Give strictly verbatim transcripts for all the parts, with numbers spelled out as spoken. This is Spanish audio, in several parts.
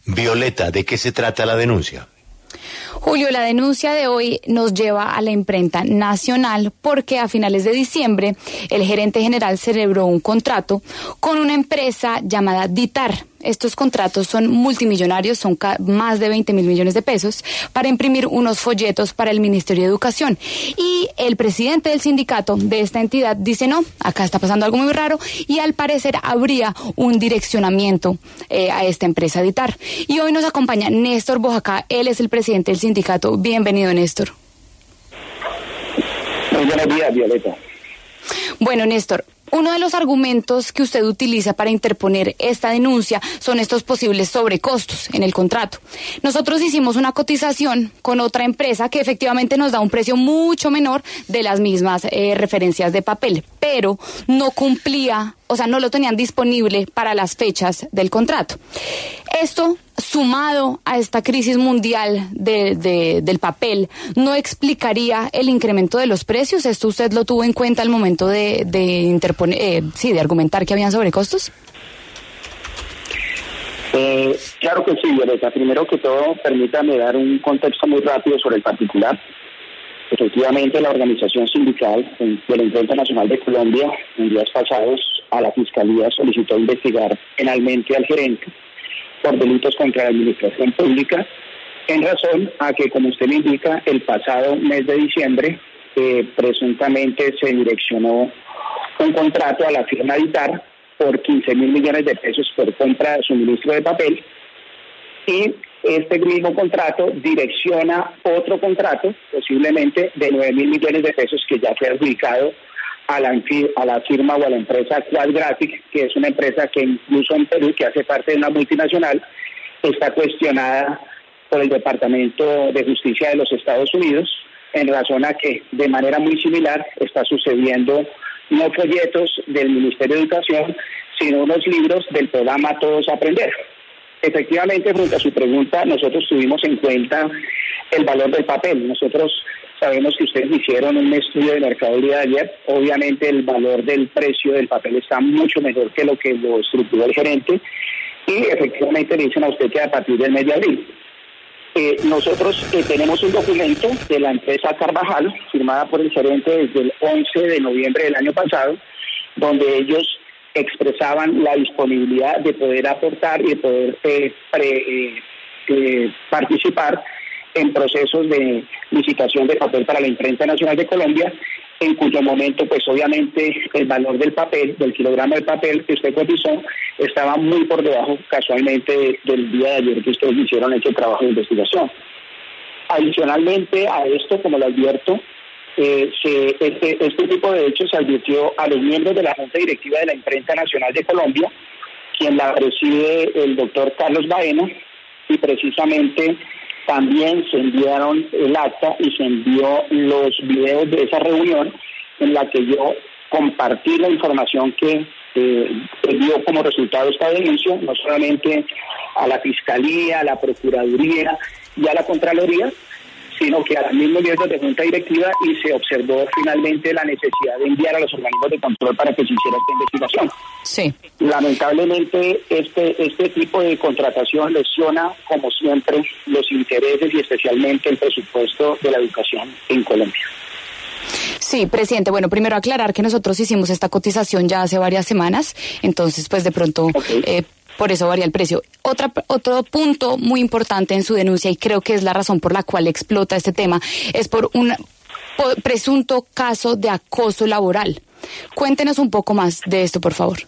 Violeta, ¿de qué se trata la denuncia? Julio, la denuncia de hoy nos lleva a la imprenta nacional porque a finales de diciembre el gerente general celebró un contrato con una empresa llamada Ditar. Estos contratos son multimillonarios, son más de veinte mil millones de pesos, para imprimir unos folletos para el Ministerio de Educación. Y el presidente del sindicato de esta entidad dice no, acá está pasando algo muy raro y al parecer habría un direccionamiento eh, a esta empresa Ditar. Y hoy nos acompaña Néstor Bojacá, él es el presidente del sindicato. Bienvenido, Néstor. Muy buenos días, Violeta. Bueno, Néstor, uno de los argumentos que usted utiliza para interponer esta denuncia son estos posibles sobrecostos en el contrato. Nosotros hicimos una cotización con otra empresa que efectivamente nos da un precio mucho menor de las mismas eh, referencias de papel, pero no cumplía, o sea, no lo tenían disponible para las fechas del contrato. Esto, sumado a esta crisis mundial de, de, del papel, ¿no explicaría el incremento de los precios? ¿Esto usted lo tuvo en cuenta al momento de, de interponer, eh, sí, de argumentar que habían sobrecostos? Eh, claro que sí, Violeta. Primero que todo, permítame dar un contexto muy rápido sobre el particular. Efectivamente, la organización sindical de la Imprenta Nacional de Colombia, en días pasados, a la Fiscalía solicitó investigar penalmente al gerente por delitos contra la administración pública, en razón a que, como usted me indica, el pasado mes de diciembre, eh, presuntamente se direccionó un contrato a la firma Ditar por quince mil millones de pesos por compra de suministro de papel, y este mismo contrato direcciona otro contrato, posiblemente de nueve mil millones de pesos, que ya fue adjudicado a la, a la firma o a la empresa Quadgraphic, que es una empresa que incluso en Perú, que hace parte de una multinacional, está cuestionada por el Departamento de Justicia de los Estados Unidos, en razón a que de manera muy similar está sucediendo no folletos del Ministerio de Educación, sino unos libros del programa Todos Aprender. Efectivamente, frente a su pregunta, nosotros tuvimos en cuenta el valor del papel. Nosotros sabemos que ustedes hicieron un estudio de mercado el día de ayer. Obviamente el valor del precio del papel está mucho mejor que lo que lo estructuró el gerente, y efectivamente le dicen a usted que a partir del mes de abril. Eh, nosotros eh, tenemos un documento de la empresa Carvajal, firmada por el gerente desde el once de noviembre del año pasado, donde ellos expresaban la disponibilidad de poder aportar y de poder eh, pre, eh, eh, participar en procesos de licitación de papel para la Imprenta Nacional de Colombia, en cuyo momento, pues obviamente, el valor del papel, del kilogramo de papel que usted cotizó, estaba muy por debajo, casualmente, del día de ayer que ustedes hicieron ese trabajo de investigación. Adicionalmente a esto, como lo advierto, eh, se, este, este tipo de hechos se advirtió a los miembros de la Junta Directiva de la Imprenta Nacional de Colombia, quien la preside el doctor Carlos Baena, y precisamente también se enviaron el acta y se envió los videos de esa reunión, en la que yo compartí la información que eh, dio como resultado esta denuncia, no solamente a la Fiscalía, a la Procuraduría y a la Contraloría, sino que a los mismos miembros de Junta Directiva, y se observó finalmente la necesidad de enviar a los organismos de control para que se hiciera esta investigación. Sí. Lamentablemente, este este tipo de contratación lesiona, como siempre, los intereses y especialmente el presupuesto de la educación en Colombia. Sí, presidente. Bueno, primero aclarar que nosotros hicimos esta cotización ya hace varias semanas, entonces pues de pronto okay. eh, por eso varía el precio. Otra, otro punto muy importante en su denuncia, y creo que es la razón por la cual explota este tema, es por un por presunto caso de acoso laboral. Cuéntenos un poco más de esto, por favor.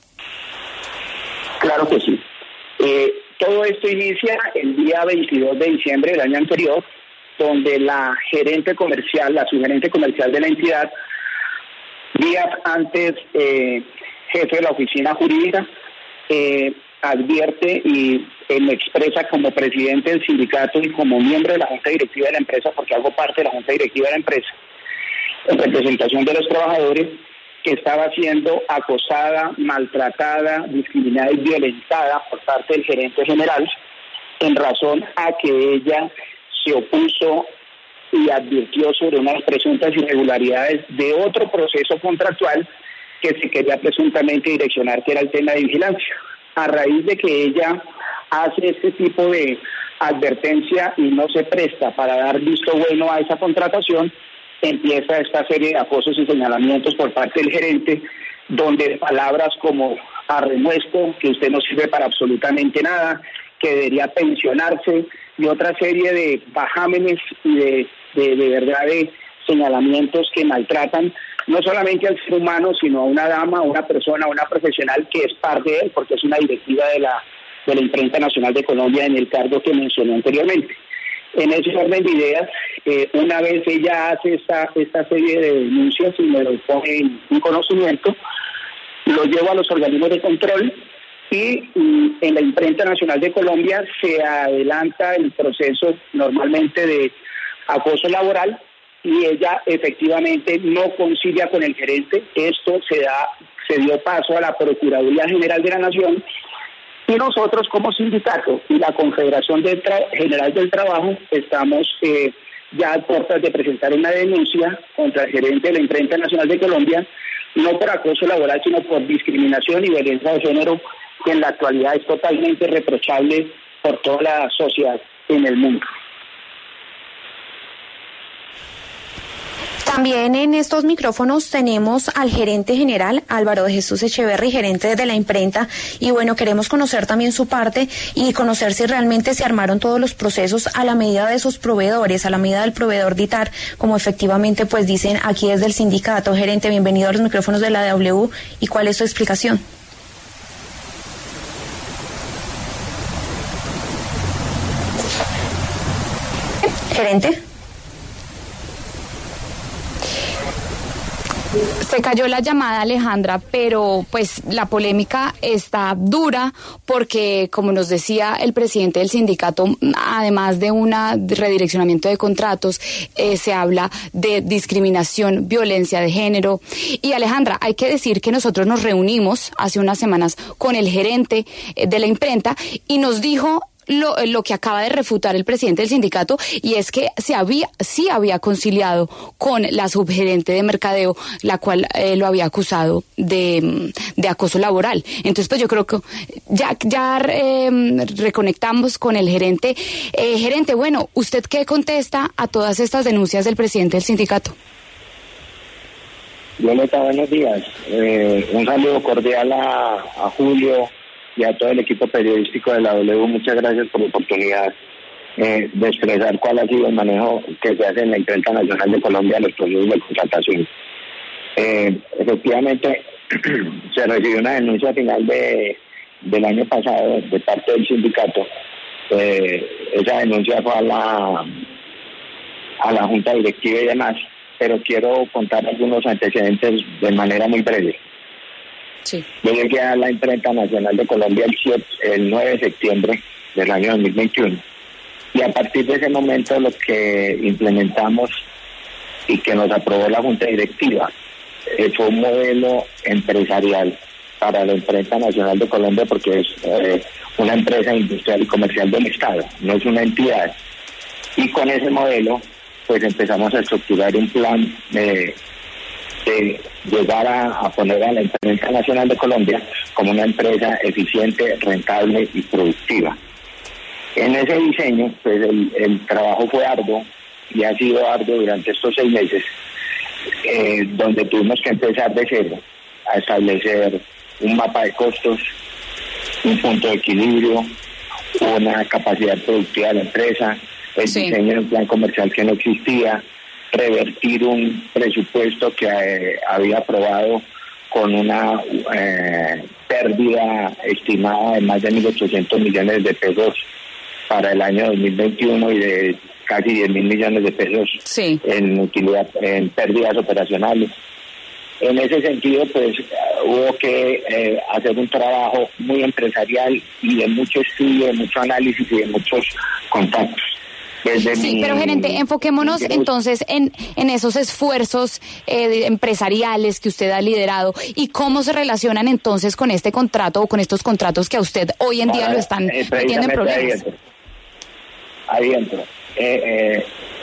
Claro que sí. Eh, todo esto inicia el día veintidós de diciembre del año anterior, donde la gerente comercial, la subgerente comercial de la entidad, días antes, eh, jefe de la oficina jurídica, eh, advierte y eh, me expresa como presidente del sindicato y como miembro de la Junta Directiva de la empresa, porque hago parte de la Junta Directiva de la empresa, en representación de los trabajadores, que estaba siendo acosada, maltratada, discriminada y violentada por parte del gerente general, en razón a que ella se opuso y advirtió sobre unas presuntas irregularidades de otro proceso contractual que se quería presuntamente direccionar, que era el tema de vigilancia. A raíz de que ella hace este tipo de advertencia y no se presta para dar visto bueno a esa contratación, empieza esta serie de acosos y señalamientos por parte del gerente, donde palabras como arremuesto, que usted no sirve para absolutamente nada, que debería pensionarse, y otra serie de bajámenes y de, de, de verdad de señalamientos que maltratan no solamente al ser humano, sino a una dama, a una persona, a una profesional que es parte de él, porque es una directiva de la, de la Imprenta Nacional de Colombia en el cargo que mencioné anteriormente. En ese orden de ideas, eh, una vez ella hace esta, esta serie de denuncias y me lo pone en un conocimiento, lo llevo a los organismos de control y, y en la Imprenta Nacional de Colombia se adelanta el proceso normalmente de acoso laboral y ella efectivamente no concilia con el gerente. Esto se da, se dio paso a la Procuraduría General de la Nación y nosotros como sindicato y la Confederación del Tra- General del Trabajo estamos eh, ya a puertas de presentar una denuncia contra el gerente de la Imprenta Nacional de Colombia, no por acoso laboral, sino por discriminación y violencia de género, que en la actualidad es totalmente reprochable por toda la sociedad en el mundo. También en estos micrófonos tenemos al gerente general Álvaro de Jesús Echeverry, gerente de la imprenta, y bueno, queremos conocer también su parte y conocer si realmente se armaron todos los procesos a la medida de sus proveedores, a la medida del proveedor DITAR, como efectivamente pues dicen aquí desde el sindicato. Gerente, bienvenido a los micrófonos de la W, ¿y cuál es su explicación? Gerente. Se cayó la llamada, Alejandra, pero pues la polémica está dura porque, como nos decía el presidente del sindicato, además de un redireccionamiento de contratos, eh, se habla de discriminación, violencia de género. Y Alejandra, hay que decir que nosotros nos reunimos hace unas semanas con el gerente de la imprenta y nos dijo Lo, lo que acaba de refutar el presidente del sindicato, y es que se había, sí había conciliado con la subgerente de mercadeo, la cual eh, lo había acusado de, de acoso laboral. Entonces, pues yo creo que ya, ya eh, reconectamos con el gerente. Eh, gerente, bueno, ¿usted qué contesta a todas estas denuncias del presidente del sindicato? Violeta, buenos días. Eh, un saludo cordial a, a Julio y a todo el equipo periodístico de la W. Muchas gracias por la oportunidad eh, de expresar cuál ha sido el manejo que se hace en la Imprenta Nacional de Colombia de los procesos de contratación. Eh, efectivamente, se recibió una denuncia final de del año pasado de parte del sindicato. Eh, esa denuncia fue a la, a la Junta Directiva y demás, pero quiero contar algunos antecedentes de manera muy breve. Sí. Yo llegué a la Imprenta Nacional de Colombia el, siete, el nueve de septiembre del año dos mil veintiuno y a partir de ese momento lo que implementamos y que nos aprobó la Junta Directiva eh, fue un modelo empresarial para la Imprenta Nacional de Colombia, porque es eh, una empresa industrial y comercial del Estado, no es una entidad, y con ese modelo pues empezamos a estructurar un plan de de llegar a, a poner a la Imprenta Nacional de Colombia como una empresa eficiente, rentable y productiva. En ese diseño, pues el, el trabajo fue arduo y ha sido arduo durante estos seis meses, eh, donde tuvimos que empezar de cero a establecer un mapa de costos, un punto de equilibrio, una capacidad productiva de la empresa, el sí. diseño de un plan comercial que no existía, revertir un presupuesto que eh, había aprobado con una eh, pérdida estimada de más de mil ochocientos millones de pesos para el año dos mil veintiuno y de casi diez mil millones de pesos sí. en utilidad, en pérdidas operacionales. En ese sentido, pues hubo que eh, hacer un trabajo muy empresarial y de mucho estudio, de mucho análisis y de muchos contactos. Desde sí, mi, pero gerente, enfoquémonos mi... entonces en, en esos esfuerzos eh, empresariales que usted ha liderado y cómo se relacionan entonces con este contrato o con estos contratos que a usted hoy en día Ahora, lo están eh, metiendo en problemas. Ahí entro. Ahí entro. Eh, eh,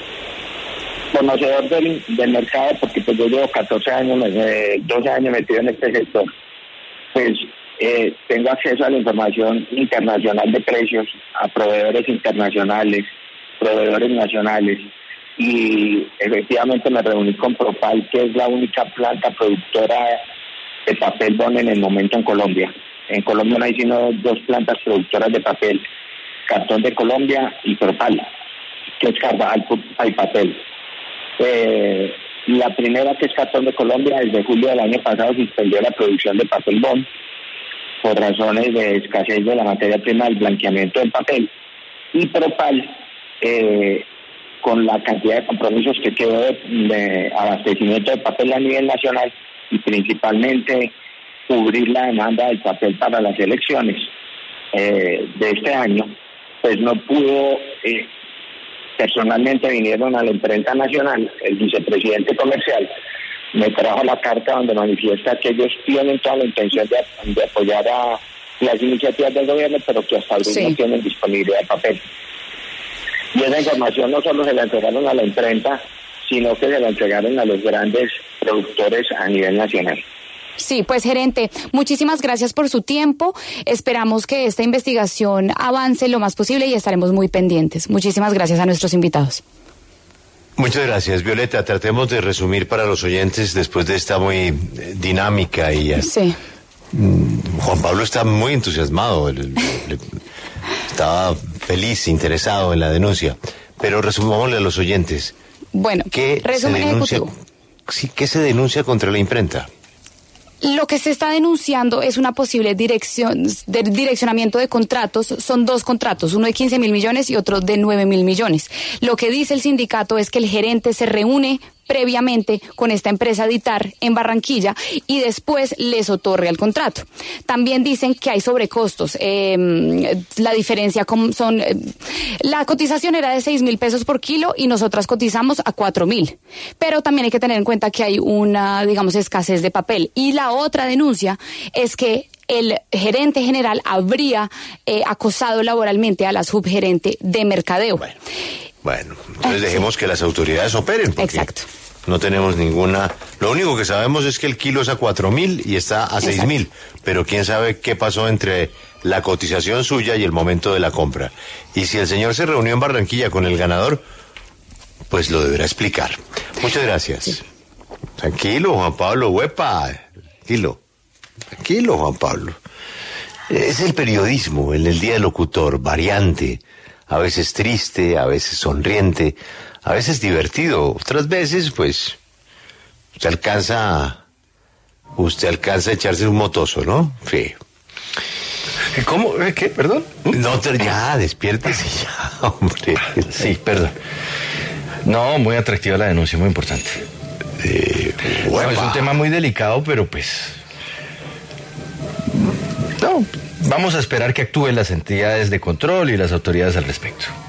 conocedor del, del mercado, porque pues yo llevo catorce años, eh, doce años metido en este sector, pues eh, tengo acceso a la información internacional de precios, a proveedores internacionales, proveedores nacionales, y efectivamente me reuní con Propal, que es la única planta productora de papel bond en el momento en Colombia. En Colombia no hay sino dos plantas productoras de papel, Cartón de Colombia y Propal, que es Carvajal y Papel. Eh, la primera, que es Cartón de Colombia, desde julio del año pasado suspendió la producción de papel bond por razones de escasez de la materia prima del blanqueamiento del papel. Y Propal, eh, con la cantidad de compromisos que quedó de, de abastecimiento de papel a nivel nacional y principalmente cubrir la demanda del papel para las elecciones eh, de este año, pues no pudo, eh, personalmente vinieron a la imprenta nacional, el vicepresidente comercial me trajo la carta donde manifiesta que ellos tienen toda la intención de, de apoyar a las iniciativas del gobierno, pero que hasta ahora sí no tienen disponibilidad de papel. Y esa información no solo se la entregaron a la imprenta, sino que se la entregaron a los grandes productores a nivel nacional. Sí, pues gerente, muchísimas gracias por su tiempo. Esperamos que esta investigación avance lo más posible y estaremos muy pendientes. Muchísimas gracias a nuestros invitados. Muchas gracias, Violeta. Tratemos de resumir para los oyentes después de esta muy dinámica y... Sí. Juan Pablo está muy entusiasmado, le, le, estaba feliz, interesado en la denuncia, pero resumámosle a los oyentes. Bueno, ¿qué resumen se denuncia, ejecutivo. Sí, ¿qué se denuncia contra la imprenta? Lo que se está denunciando es una posible dirección, de direccionamiento de contratos. Son dos contratos, uno de quince mil millones y otro de nueve mil millones. Lo que dice el sindicato es que el gerente se reúne previamente con esta empresa Ditar en Barranquilla y después les otorga el contrato. También dicen que hay sobrecostos. Eh, la diferencia con, son... Eh, la cotización era de seis mil pesos por kilo y nosotras cotizamos a cuatro mil. Pero también hay que tener en cuenta que hay una, digamos, escasez de papel. Y la otra denuncia es que el gerente general habría eh, acosado laboralmente a la subgerente de mercadeo. Bueno. Bueno, entonces dejemos que las autoridades operen. Exacto. No tenemos ninguna... Lo único que sabemos es que el kilo es a cuatro mil y está a seis mil. Pero quién sabe qué pasó entre la cotización suya y el momento de la compra. Y si el señor se reunió en Barranquilla con el ganador, pues lo deberá explicar. Muchas gracias. Sí. Tranquilo, Juan Pablo, huepa. Tranquilo. Tranquilo, Juan Pablo. Es el periodismo, en el día del locutor, variante. A veces triste, a veces sonriente, a veces divertido. Otras veces, pues, usted alcanza, usted alcanza a echarse un motoso, ¿no? Sí. ¿Cómo? ¿Qué? ¿Perdón? No, ya, despiértese ya, hombre. Sí, perdón. No, muy atractiva la denuncia, muy importante. Eh, bueno, es un tema muy delicado, pero pues... No, vamos a esperar que actúen las entidades de control y las autoridades al respecto.